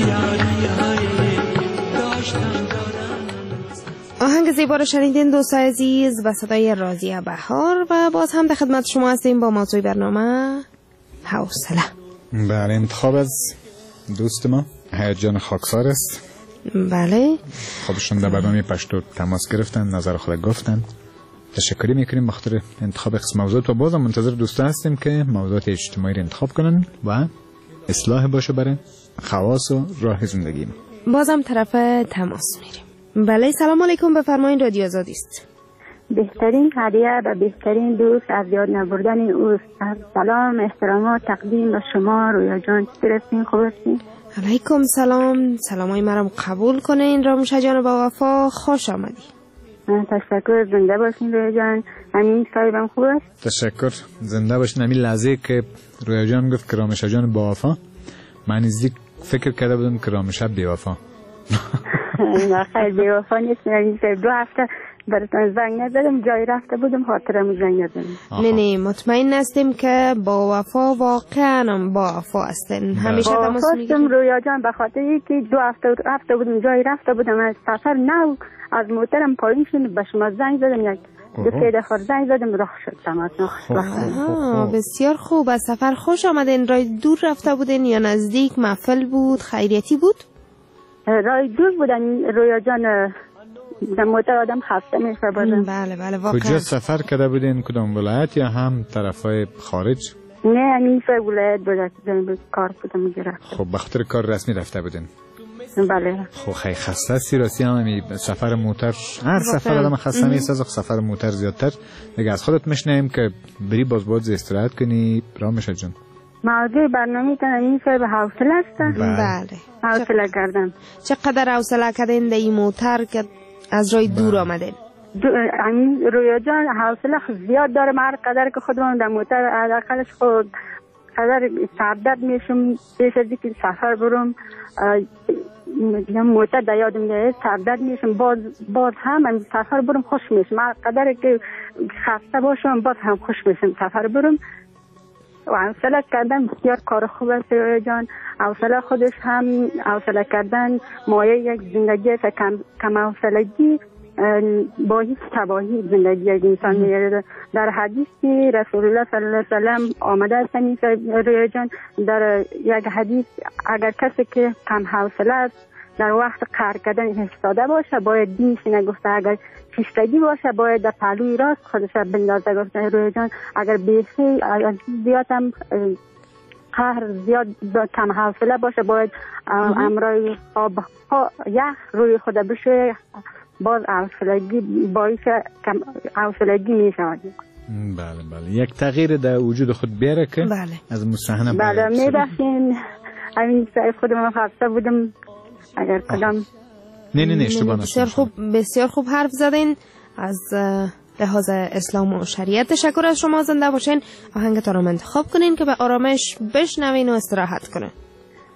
داشتم دارم. آهنگ زیبا رو شنیدین دوست عزیز و صدای راضیه بهار و باز هم در خدمت شما هستیم با موضوع برنامه حوصله. بله انتخاب از دوست ما حیات جان خاکسار است. بله خودشون در برنامه پشتو تماس گرفتن نظر خود گفتن. تشکری میکنیم بخاطر انتخاب قسم موضوعات و بازم منتظر دوستا هستیم که موضوعات اجتماعی رو انتخاب کنن و اصلاح باشه برای خواص و راه زندگی. بازم طرف تماس میریم. بله سلام علیکم بفرمایید رادیو آزادی است. بهترین هدیه و بهترین دوست از یاد نبردن اوست. سلام احترامات تقدیم به شما رویا جان. چطورین خوب هستین؟ علیکم سلام. سلامای مرام قبول کنین راموش جان با وفا خوش آمدی. تشکر زنده باشین رویا جان. همین صاحبم خوب است؟ تشکر زنده باشین. همین لحظه که رویا جان گفت که راموش جان با وفا من نزدیک فکر کرده بودم که راموش بی وفا. نه خیر بی وفا نیست. یعنی 2 هفته براتون زنگ نزدم جای رفته بودم خاطرم زنگ نزدم. نه مطمئن هستیم که با وفا واقعا با وفا هستین. همیشه تماس میگیریم رویا جان به خاطر اینکه 2 هفته رفته بودم جای رفته بودم از سفر نو از موترم پایین شد به شما زنگ زدم یک 2 دقیقه زنگ زدم راه شد تماس. بسیار خوب. از سفر خوش آمدین. راه دور رفته بودین یا نزدیک محفل بود خیریتی بود؟ راه دور بودن رویا جان. در موتر آدم خسته میشه بودن. بله بله واقعا. کجا سفر کرده بودین؟ کدام ولایت یا هم طرفای خارج؟ نه این ولایت بود کار بودم گرفت. خب بخاطر کار رسمی رفته بودین؟ بله. خب خیلی خسته هستی راستی. هم سفر موتر هر سفر آدم خسته نیست از سفر موتر زیادتر. دیگه از خودت میشنیم که بری باز استراحت کنی رامش جان. موضوع برنامه تن این به حوصله است. بله حوصله کردم. چقدر حوصله کردین در این موتر که از راه دور آمدین؟ رویا جان حوصله زیاد دارم. هر قدر که خودم در موتر حداقلش خود قدر سردرد میشم پیش از اینکه سفر برم موتر در یادم میاد سردرد میشم باز هم من سفر برم خوش میشم. هر قدر که خسته باشم باز هم خوش میشم سفر برم. و حوصله کردن بسیار کار خوب است رویا جان. حوصله خودش هم حوصله کردن مایه یک زندگی است. کم حوصلگی باعث تباهی زندگی یک انسان میگردد. در حدیثی رسول الله صلی الله علیه و سلم آمده است رویا جان در یک حدیث اگر کسی که کم حوصله است در وقت قهر کردن ایستاده باشه باید دینش نگفته. اگر پیشتگی باشه باید در پهلوی راست خودش بندازه. گفته رویا جان اگر بیخی زیاد هم قهر زیاد کم حوصله باشه باید امرای آب یخ روی خود بشه باز حوصلگی باعث حوصلگی میشود. بله یک تغییر در وجود خود بیاره که از مصحنه بله میبخشین. همین سعی خودم خسته بودم اگر کدام نه اشتباه نشد. بسیار خوب حرف زدین. از لحاظ اسلام و شریعت تشکر از شما. زنده باشین. آهنگتان رو انتخاب کنین که به آرامش بشنوین و استراحت کنین.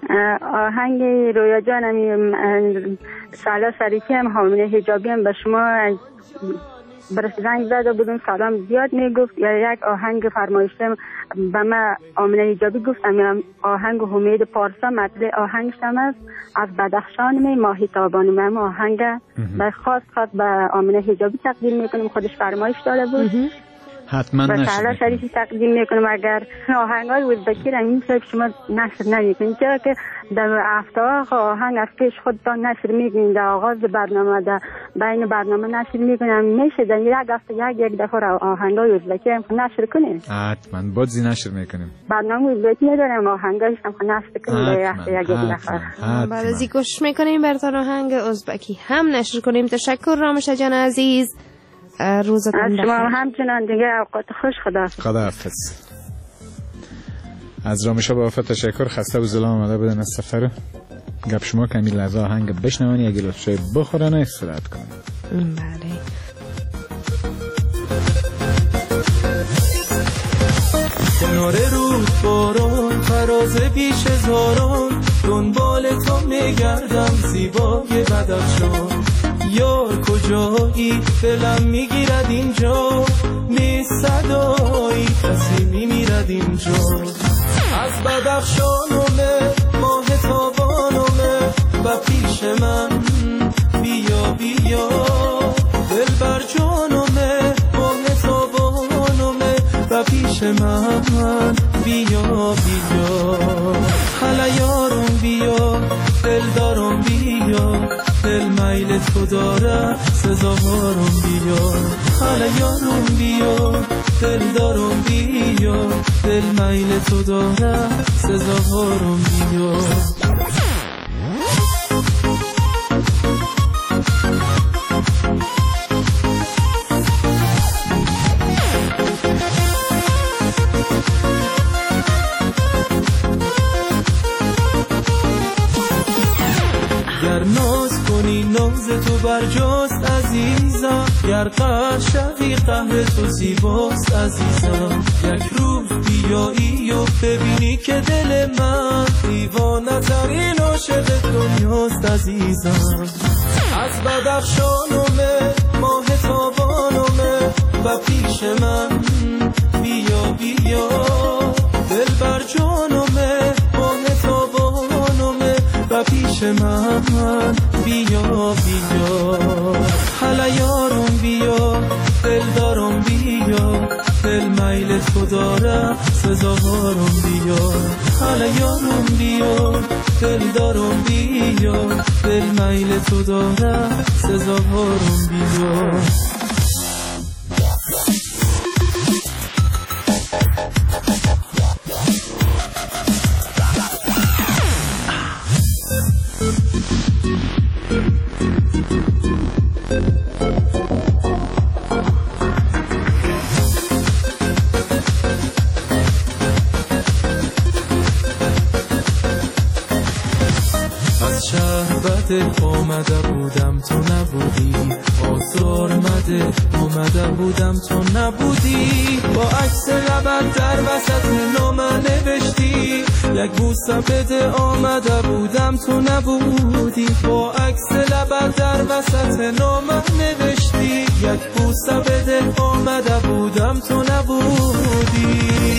آهنگ رویا جانم سالا شریفی هم حامله حجابی هم به شما برش زنگ زده بودم سلام زیاد میگفت یا یک آهنگ فرمایشتم به من آمنه حجابی گفتم یا آهنگ حمید پارسا مطلع آهنگش هم است از بدخشان می ماهی تابان من آهنگ به خاص به آمنه حجابی تقدیم میکنم خودش فرمایش داده بود حتما نشر سالا شریفی تقدیم میکنم اگر آهنگای وزبکی را این که شما نشر نمیکنید چرا که در هفته آهنگ از پیش خودتان نشر میکنید در آغاز برنامه در بین برنامه نشر میکنم میشه در یک هفته یک دفعه آهنگای وزبکی هم نشر کنیم حتما بازی نشر میکنیم برنامه وزبکی ندارم آهنگایش هم نشر کنیم در یک هفته یک دفعه بعد از این کوشش میکنیم براتون آهنگ ازبکی هم نشر کنیم. تشکر رامشه جان عزیز، روزتون بخیر. شما همچنان دیگه اوقات خوش. خداحافظ. از رامشه با وفا تشکر. خسته و زلام آمده بودن از سفر. گپ شما کمی لحظه آهنگ بشنوانی اگه لطفه بخورن و استراحت کنن. بله. کنار رود باران فراز بیش هزاران دنبال تو میگردم زیبای بدخشان یار کجایی دلم میگیرد اینجا نیست صدایی کسی میمیرد اینجا از بدخشانومه ماه تابانومه و پیش من بیا بیا دل بر جانومه ماه تابانومه و پیش من بیا بیا حالا یارم بیا دل دارم بیا دل میل تو داره سزاوارم بیا حالا یارم بیا دل دارم بیا دل میل تو داره سزاوارم بیا گر ناز کنی ناز تو برجاست عزیزم گر قهر شوی قهر تو زیباست عزیزم یک روز بیایی و ببینی که دل من دیوانه ترین عاشق دنیاست عزیزم از بدخشانومه ماه تابانومه و پیش من بیا بیا دل بر جانومه ماه تابانومه و پیش من بیا بیا حالا یارم بیا دل دارم بیا دل میل تو داره سزاوارم بیا حالا یارم بیا دل دارم بیا دل میل تو داره سزاوارم بیا آمده بودم تو نبودی آزار مده آمده بودم تو نبودی با عکس لبت در وسط نامه نوشتی یک بوسه بده آمده بودم تو نبودی با عکس لبت در وسط نامه نوشتی یک بوسه بده آمده بودم تو نبودی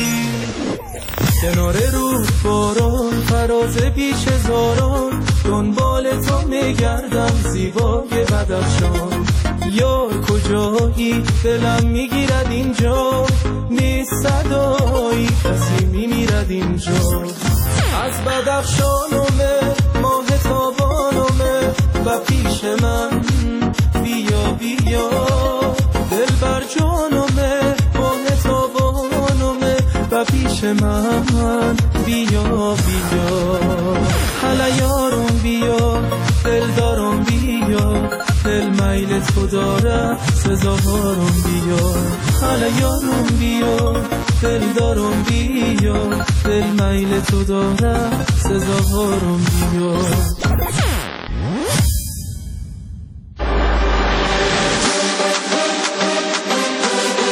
کنار رود باران فراز بیش هزاران دنبال تو میگردم زیبای بدخشان یار کجایی دلم میگیرد اینجا نیست صدایی کسی میمیرد اینجا از بدخشانومه ماه تابانومه و پیش من بیا بیا دل بر جانومه ماه تابانومه و پیش من بیا بیا حالا یارم بیا دل دارم بیا دل میل تو داره سزاوارم بیا حالا یارم بیا دل دارم بیا دل میل تو داره سزاوارم بیا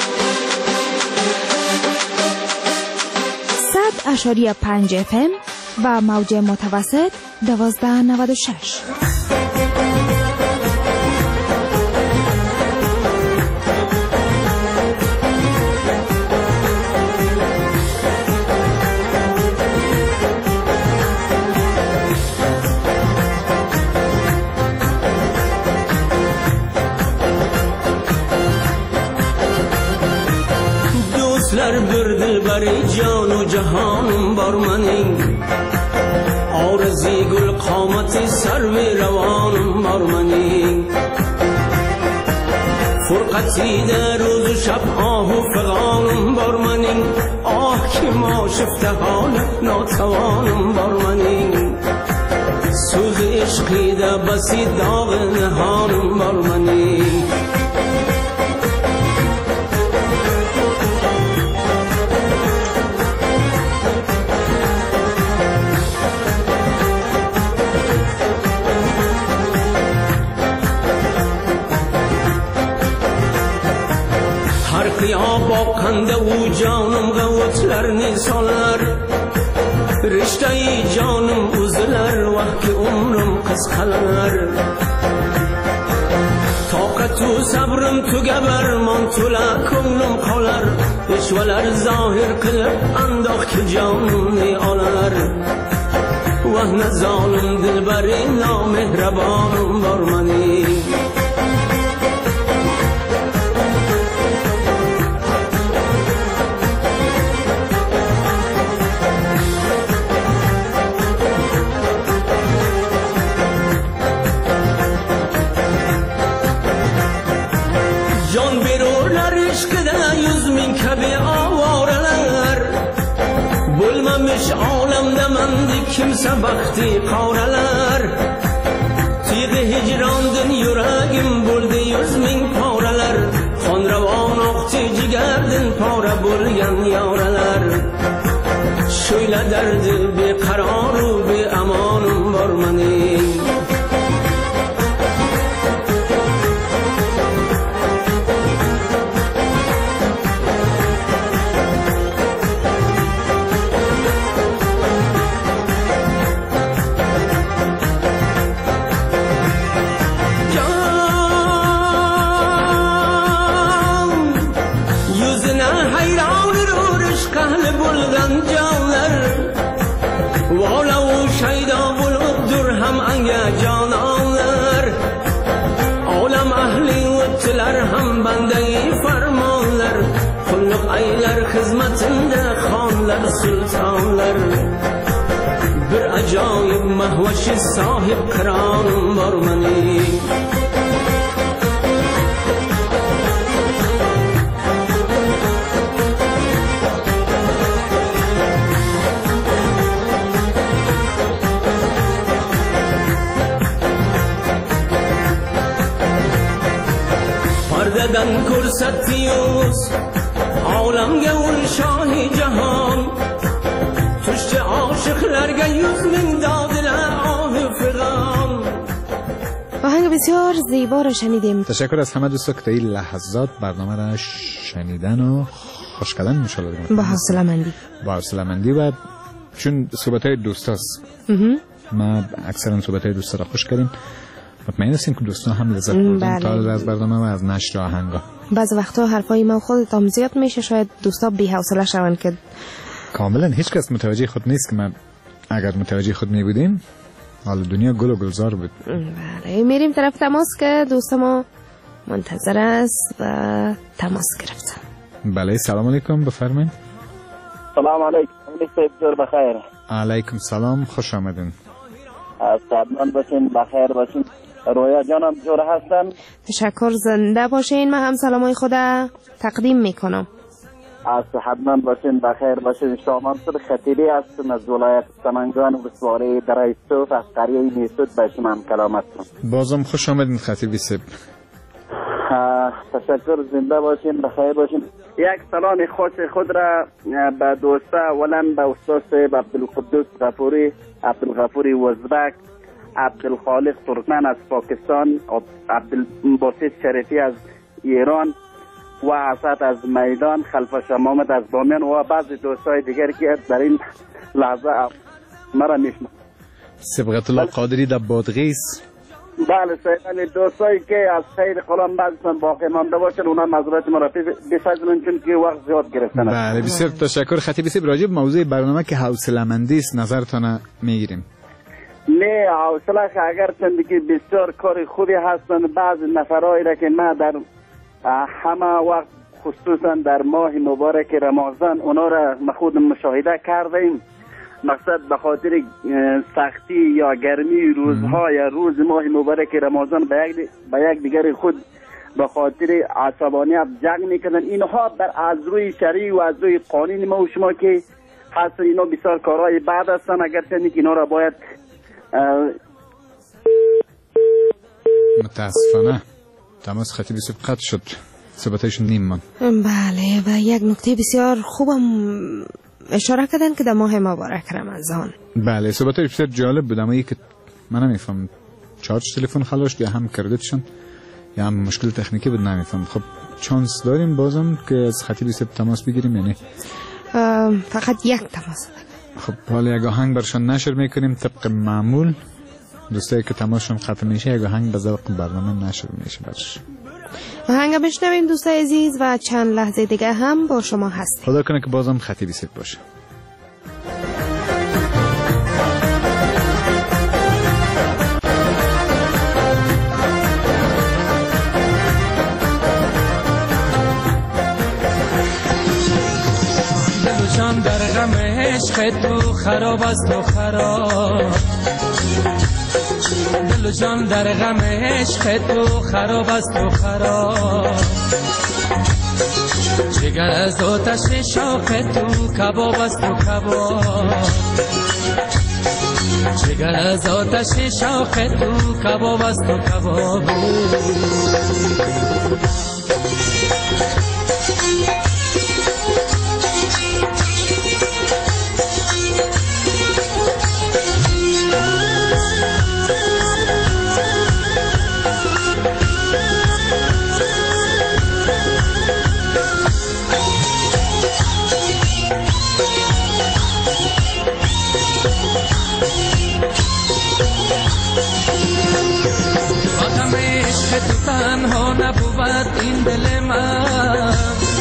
اشاری 5 FM و موج متوسط 1296. دوستlar bir dilbari jonu jahonim bor mening orzi gul qomati sarvi ravonim bor mening furqatida ro'z u shab ohu fig'onim bor mening oh kim oshifta hol notavonim bor mening so'z ishqida basit dog'i nihonim bor mening qiyo boqqanda u jonimga o'tlarni solar rishtai jonim uzilar vaqti umrim qisqalar toqatu sabrim tugabar mon to'la ko'nglim qolar ishvalar zohir qilib andoqki jonimni olar vahna zolim dilbari nomehrabonim bor mening bo'lmamış olamda mendek kimsa baxti qoralar tiygi hijrondin yuragim bo'ldi 100 ming poralar xonravon oqti jigardin pora bo'lgan yoralar sho'yla dardi beqaror u beamonim bor mening aylar xizmatinde xonlar sultonlar bir ajoyib mahvashi sohib qironim bor mening pardadan ko'rsatdingiz olamga ul shohi jahon tushdi oshiqlarga 100 ming dodilar ohi figan. آهنگ بسیار زیبا رو شنیدیم. تشکر از همه دوستا که تا این لحظات برنامه را شنیدن و خوش کردن انشالله با حوصله‌مندی. با حوصله‌مندی و چون صحبت‌های دوستاست ما اکثرا صحبت‌های دوستا را خوش کردیم. مطمئن هستیم که دوستان هم لذت بردن تا از برنامه و از نشر آهنگا. بعض وقتا حرفای ما خودت هم زیاد میشه شاید دوستا بی حوصله شون که کاملا هیچ کس متوجه خود نیست که ما اگر متوجه خود می بودیم حال دنیا گل و گلزار بود. بله میریم طرف تماس که دوست ما منتظر است و تماس گرفتن. بله سلام علیکم بفرمایید. سلام علیکم دکتر بخیر. علیکم سلام خوش آمدین. سلام باشین بخیر باشین. رویا جانم جور هستم. تشکر زنده باشین. من هم سلامای خود تقدیم میکنم. از حتما باشین بخیر باشین. شما خطیری هستم از ولایت سمنگان ولسوالی درای صوف از قریه میسود به شما کلام هستم. بازم خوش آمدین خطیبی سب. تشکر زنده باشین بخیر باشین. یک سلام خوش خود را به دوستا ولن به استاد عبدالقدوس غفوری عبدالغفوری وزبک عبدالخالق ترکمن از پاکستان عبدالباسط شریفی از ایران و اسد از میدان خلفش محمد از بامیان و بعضی دوستای دیگر که در این لحظه مرا میشناسن. سبقت الله قادری در بادغیس. بله سیدان، دوستایی که از خیر قلم بعضشان باقی مانده باشن اونا معذرت ما را بپذیرن چون که وقت زیاد گرفتن. بله بسیار تشکر خطیب صاحب. راجع به موضوع برنامه که حوصله‌مندی است نظرتان میگیریم. نه حوصله که اگر چند که بسیار کار خوبی هستن، بعض نفرایی را که ما در همه وقت خصوصا در ماه مبارک رمضان اونا را خود مشاهده کردیم، مقصد به خاطر سختی یا گرمی روزها یا روز ماه مبارک رمضان به یک دیگر خود به خاطر عصبانیت جنگ میکنن. اینها از روی شرعی و از روی قانون ما و شما که هست اینا بسیار کارهای بعد هستن، اگرچه که اینا را باید متاسفانه تماس خطیب صاحب قطع شد، صحبتش نیم من. بله و یک نکته بسیار خوبم اشاره کردن که در ماه مبارک رمضان. بله صحبتش بسیار جالب بود، اما که من نمیفهم چارج تلفن خلاص یا هم کردتشون یا هم مشکل تکنیکی بود نمیفهم. خب چانس داریم بازم که از خطیب صاحب تماس بگیریم یعنی فقط یک تماس. خب حالا یک آهنگ برشان نشر میکنیم طبق معمول. دوستایی که تماسشون ختم میشه یک آهنگ به ذوق برنامه نشر میشه برش. آهنگ بشنویم دوستای عزیز و چند لحظه دیگه هم با شما هستیم. خدا کنه که بازم خطیبی صاحب باشه. دلشان در غم عشق تو خراب است و خراب، دل و جان در غم عشق تو خراب است و خراب، جگر از آتش شوق تو کباب است و کباب، جگر از آتش شوق تو کباب است و کباب. تنها نبود این دل من،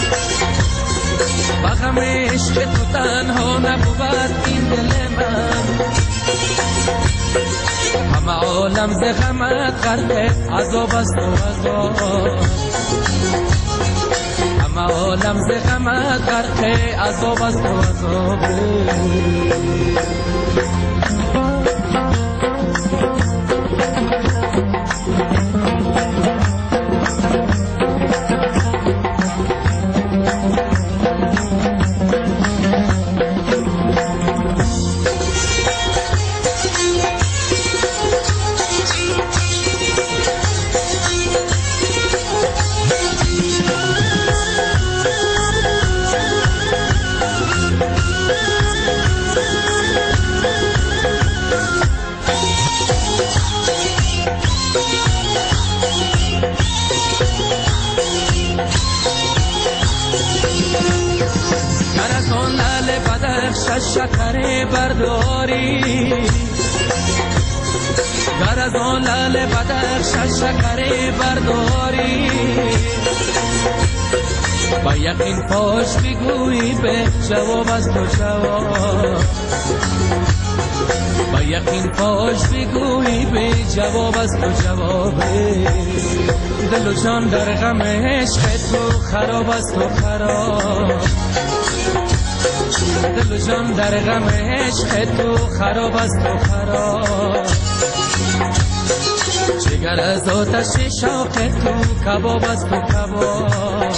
بغم عشق تو تنها نبود این دل من، همه عالم ز غمت غرق عذاب است و عذاب، همه عالم ز غمت غرق عذاب است و عذاب. شکر برداری گر از آن لعل بدخش شکر برداری، با یقین پاش بگویی به جواب از تو جواب، با یقین پاش بگویی به جواب از تو جواب. دل و جان در غم عشق تو خراب است و خراب، دل و جان در غم عشق تو خراب است و خراب، جگر از آتش شوق تو کباب است و کباب،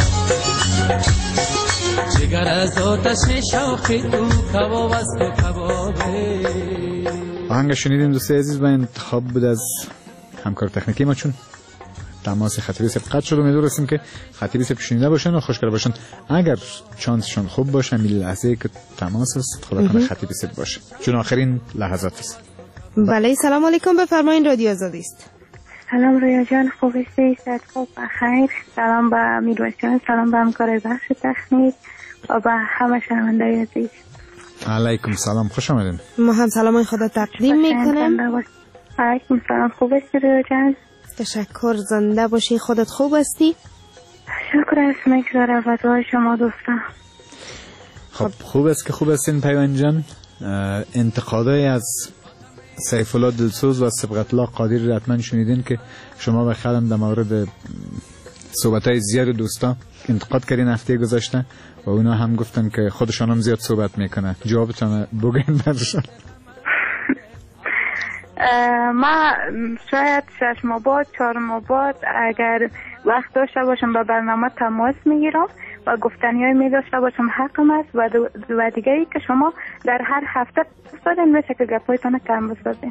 جگر از آتش شوق تو کباب است و کباب. آهنگ شنیدیم دوستای عزیز و انتخاب بود از همکار تکنیکی ما، چون تماس خطیبی صاحب قطع شد. امیدوارم که خطیبی صاحب شنیده باشن و خوشگل باشن. اگر چانسشون خوب باشه این لحظه که تماس است خدا کنه خطیبی صاحب باشه، چون آخرین لحظات است. بله سلام علیکم، بفرمایید رادیو آزادی است. سلام رویا جان، خوب هستید؟ خوب بخیر. سلام به میرویس جان، سلام به همکار بخش تکنیک و به همه شنوندگان عزیز. علیکم سلام، خوش آمدین. ما هم سلام خدا تقدیم میکنم. علیکم سلام، خوب هستی رویا جان؟ تشکر، زنده باشی. خودت خوب هستی؟ شکر است میگذاره و دعای شما دوستان. خب خوب است که خوب هستین پیوند جان. انتقادای از سیف الله دلسوز و صبغت الله قادری رو حتما شنیدین که شما به خودم در مورد صحبت‌های زیاد دوستا انتقاد کردین هفته گذشته و اونا هم گفتن که خودشان هم زیاد صحبت میکنه. جوابتون بگین برشان. ما شاید 6 ماه بعد 4 ماه بعد اگر وقت داشته باشم با برنامه تماس میگیرم و گفتنیای می داشته باشم حقم است و دیگه ای که شما در هر هفته بسازین میشه که گپایتان کم بسازین.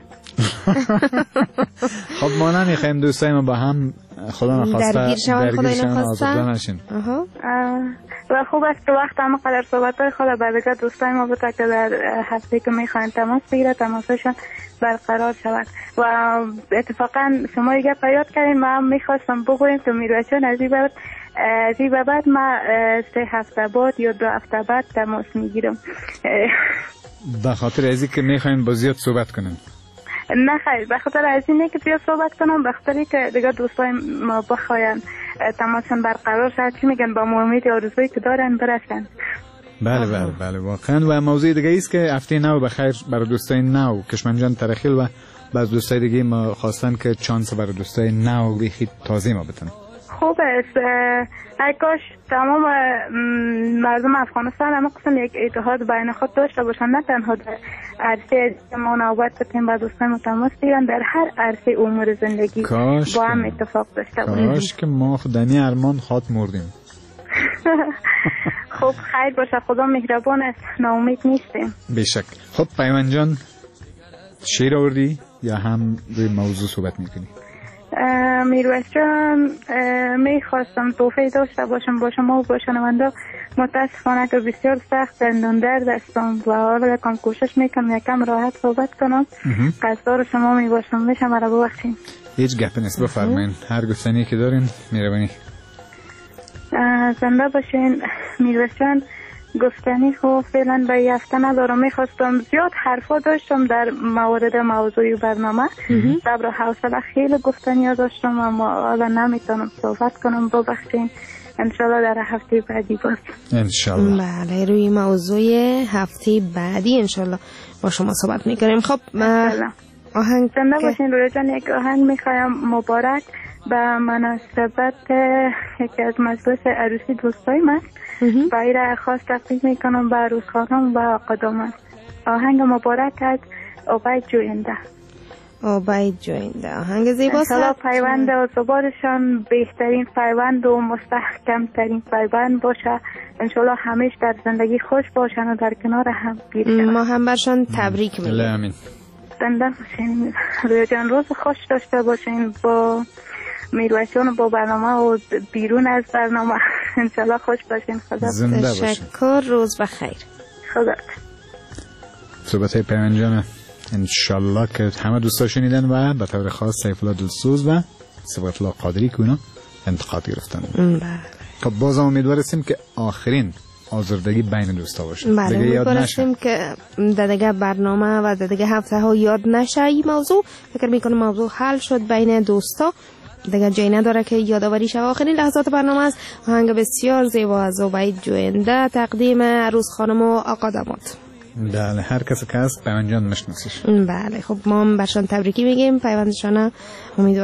خب ما نمیخوایم دوستای ما با هم خدا نخواسته درگیر شوند آزرده نشین. و خوب است که وقت همه قدر صحبتهای خود برگرد دوستای ما بوده که در هفته که میخواین تماس بگیره تماسشان برقرار شود. و اتفاقا شما دیگه پیاد کردین ما هم میخواستم بگویم که میروچون از این بعد ما 3 هفته بعد یا 2 هفته بعد تماس میگیرم. به خاطر ازی که میخواین با زیاد صحبت کنن؟ نه خیر، به خاطر از اینه که زیاد صحبت کنم، به خاطری که دیگه دوستای ما بخواین تماسشون برقرار شد، چی میگن با امید آرزویی که دارن برسن. بله واقعا. و موضوع دیگه ایست که هفته نو بخیر برای دوستای نو کشمنجان ترخیل و بعض دوستای دیگه ما خواستن که چانس برای دوستای نو بیخی تازه ما بتن. خوب است. ای کاش تمام مردم افغانستان هم قسم یک اتحاد بین خود داشته باشن، نه تنها در عرصه ما نوبت بتیم با دوستان متماس دیگن، در هر عرصه امور زندگی با هم اتفاق داشته باشیم. کاش که ما خدانی ارمان خواد مردیم. خب خیر باشه، خدا مهربان است، ناامید نیستیم. بیشک. خب پیمان جان شعر آوردی یا هم روی موضوع صحبت میکنی؟ میرویس جان میخواستم توفیق داشته باشم با شما و با شنونده. متاسفانه که بسیار سخت دندان درد هستم و حالا یکم کوشش میکنم یکم راحت صحبت کنم. قصدار شما میباشم، میشه مرا ببخشید؟ هیچ گپ نیست، بفرمایین. هر گفتنی که دارین مهربانی. زنده باشین. میرویس جان گفتنی خب فعلا به یافته ندارم. میخواستم زیاد حرفا داشتم در مورد موضوع برنامه، صبر و حوصله خیلی گفتنی داشتم اما حالا نمیتونم صحبت کنم، ببخشین. انشالله در هفته بعدی باز. انشالله. بله، روی موضوع هفته بعدی انشالله با شما صحبت میکنیم. خب آهنگ زنده باشین. رویا جان یک آهنگ میخوایم مبارک به مناسبت یکی از مجلس عروسی دوستای من بایر خاص تقدیم میکنم به عروس خانم و آقا داماد. آهنگ مبارک از عبید جوینده. عبید جوینده آهنگ زیباست. انشالله پیوند آزبارشان بهترین پیوند و مستحکم ترین پیوند باشه. انشالله همیشه در زندگی خوش باشن و در کنار هم بیرشن. ما هم برشان تبریک میگیم. آمین. زنده باشین. رویا جان روز خوش داشته باشین با میرویسون، با برنامه و بیرون از برنامه. انشالله خوش باشین. خدا تشکر، روز بخیر. خدا. صحبت های پیمنجانه انشالله که همه دوستا شنیدن و به طور خاص سیف الله دلسوز و صبغت الله قادری که اونا انتقاد گرفتن. خب بازم امیدوار هستیم که آخرین آزردگی بین دوستا باشه. بله، امیدوار هستیم که در دیگه برنامه و در دیگه هفته ها یاد نشه این موضوع. فکر میکنم موضوع حل شد بین دوستا، دیگه جایی نداره که یادآوری شه. آخرین لحظات برنامه است. آهنگ بسیار زیبا از عبید جوینده تقدیم عروس خانم و آقا داماد. بله، هر کسی که هست پیوند جان مشناسیش. بله، خب ما هم برشان تبریکی میگیم. پیوندشان امیدوار